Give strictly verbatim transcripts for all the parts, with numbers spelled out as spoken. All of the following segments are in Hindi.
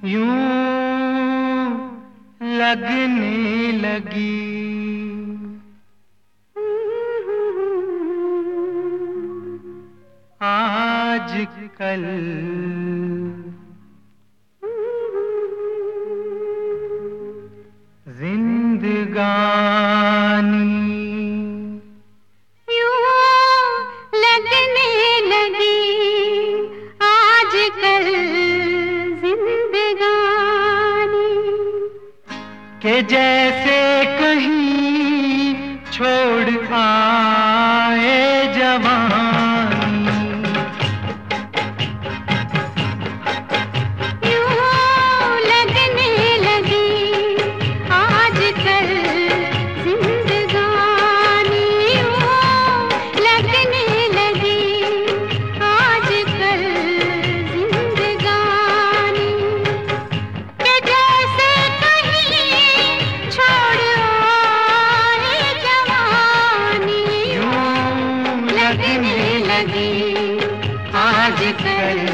यूं लगने लगी। आजकल जिंदगानी के जैसे कहीं छोड़ आए जवानी, यूं लगने लगी आजकल जिंदगानी, यूं लगने लगी आजकल जिंदगानी, के जैसे लगने लगी आजकल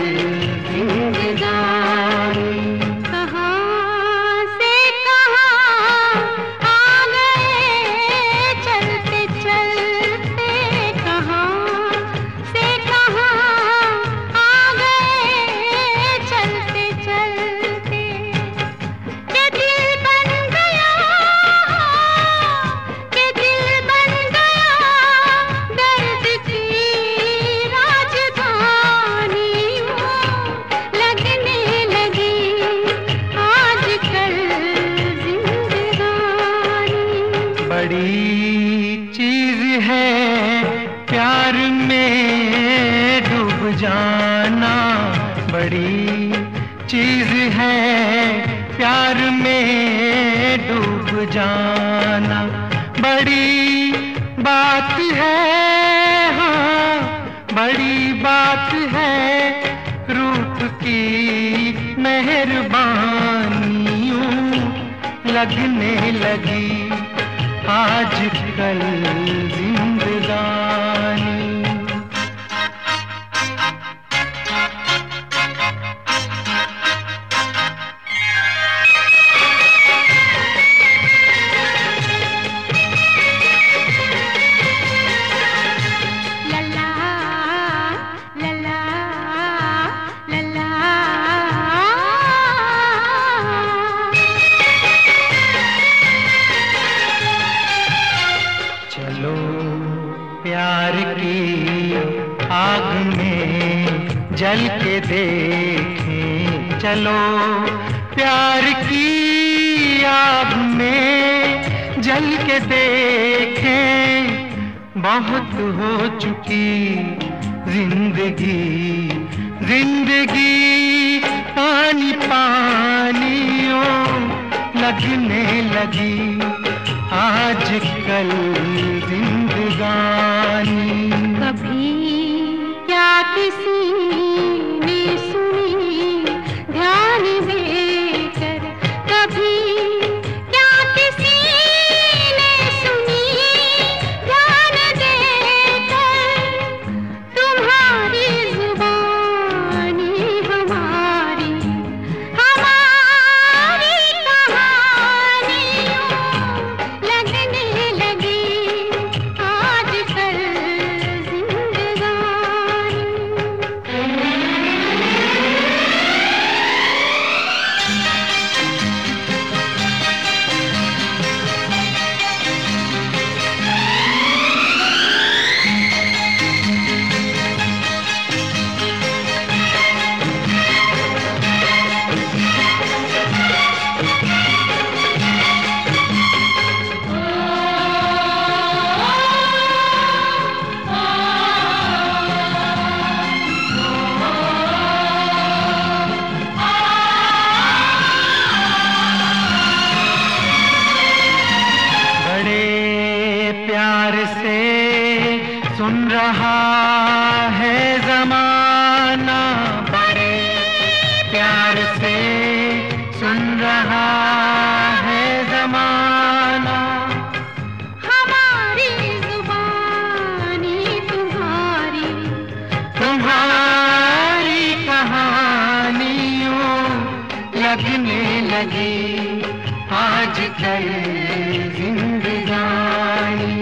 जिंदगानी। कहाँ से कहाँ आ गए चलते चलते, कहाँ से कहाँ आ गए चलते चलते, के दिल बन गया के दिल बन गया दर्द की राजधानी, लगने लगी आजकल जिंदगानी। बड़ी चीज है प्यार में डूब जाना, बड़ी चीज है प्यार में डूब जाना, बड़ी बात है, हाँ बड़ी बात है रूप की मेहरबानियों, लगने लगी आजकल जिंदगानी। चलो प्यार की आग में जल के देखें, चलो प्यार की आग में जल के देखें, बहुत हो चुकी जिंदगी जिंदगी पानी पानियों, लगने लगी आजकल जिंदगानी। कभी क्या किसी ने सुनी ध्यान देकर, कभी क्या किसी ने सुनी ध्यान देकर, तुम्हारी जुबानी हमारी हमारी कहानियों, लगने लगी आजकल जिंदगानी। प्यार से सुन रहा है ज़माना, बड़े प्यार से सुन रहा है ज़माना, हमारी जुबानी तुम्हारी तुम्हारी कहानियों, लगने लगी आजकल जिंदगानी।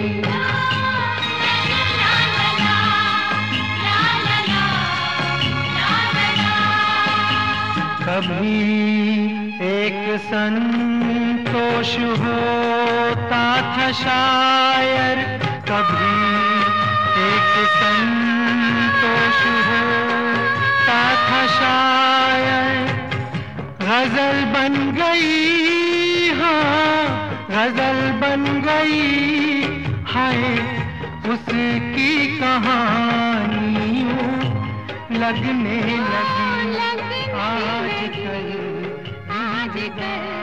कभी एक संतोष होता था शायर, कभी एक संतोष होता था शायर। गजल बन गई, हाँ गजल बन गई, हाय उसकी कहानियों लगने लगी आजकल आजकल।